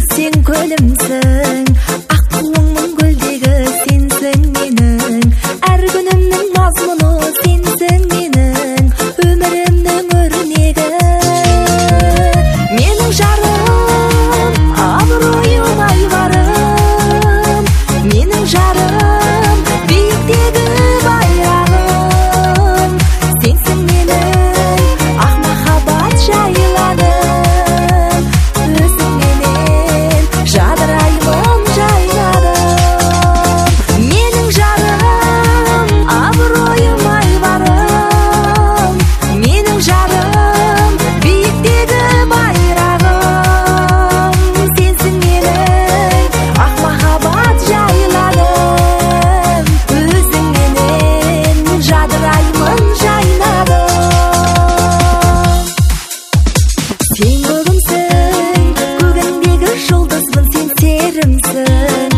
Сен көлімсің, ақ туыңның гүлдегі сенсің менің. Әр күнімнің мазмұны сенсің менің, өмірімнің өрнегі. Менің жарым, абыройым айбарым. Менің жарым, биіктегі байрағым. Сенсің менің ақ махаббат жайладым. Өзіңменен жадыраймын жайнадым. Менің жарым, абыройым айбарым. Менің жарым, биіктегі байрағым. Сенсің менің ақ махаббат жайладым. Өзіңменен жадыраймын жайнадым. Сен бүгінсің, көгімдегі жұлдызбын, сен серімсің.